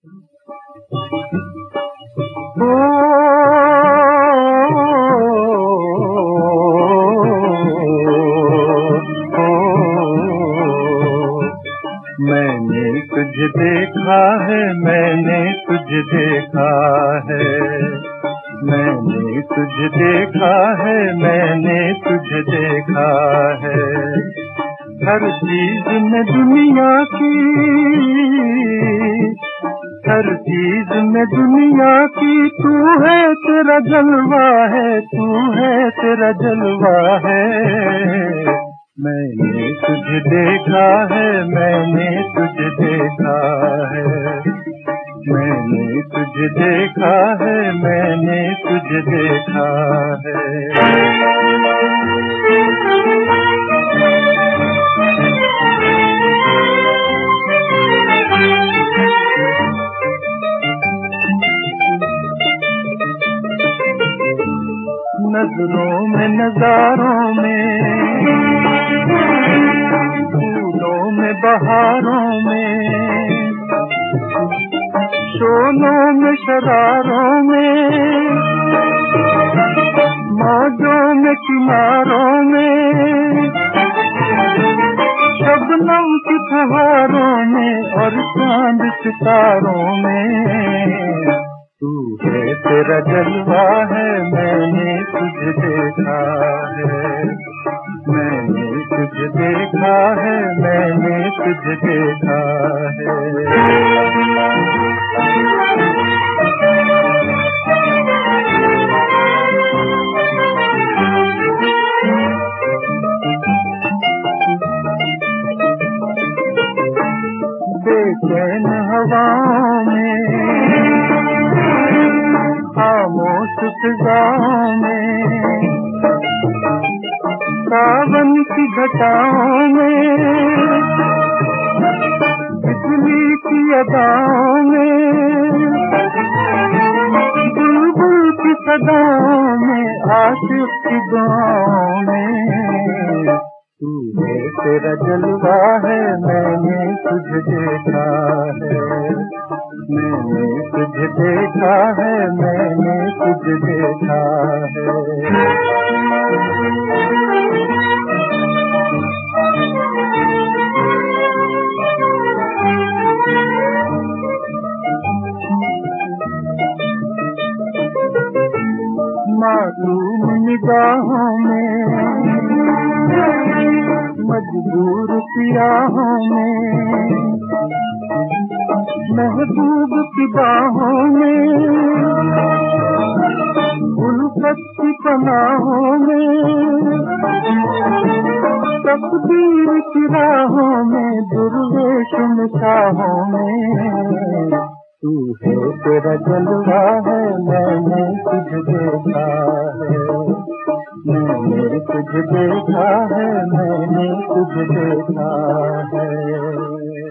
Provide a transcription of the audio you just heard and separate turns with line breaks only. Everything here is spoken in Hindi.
मैंने तुझे देखा है, मैंने तुझे देखा है, मैंने तुझे देखा है, मैंने तुझे देखा है। हर चीज में दुनिया की, हर चीज में दुनिया की तू है, तेरा जलवा है, तू है, तेरा जलवा है। मैंने तुझे देखा है, मैंने तुझे देखा है, मैंने तुझे देखा है, मैंने तुझे देखा है। नजरों में, नजारों में, फूलों में, बहारों में, शोलों में, शरारों में, मौजों में, किनारों में, शबनम की फुहारों में और चांद सितारों में। तू है, तेरा जलवा है, मैंने तुझे देखा है, मैंने तुझे देखा है, मैंने तुझे देखा है। बेचैन हवाओं में, खामोश फिजाओं में, सावन की घटाओं में, बिजली की अदाओं में, बुलबुल की सदाओं में, आशिक की दुआओं में। तू है, तेरा जलवा है, मैंने तुझे देखा है, मैंने तुझे देखा है, मैंने तुझे देखा है। मासूम निगाहों में, मजबूर सियाहों में, महबूब की बाहों में, उल्फत की पनाहों में, तकदीर की राहों में, दुर्वेश निशाहों में। तू है, तेरा जलवा है, मैंने तुझे देखा है, मैंने तुझे देखा है, मैंने तुझे देखा है।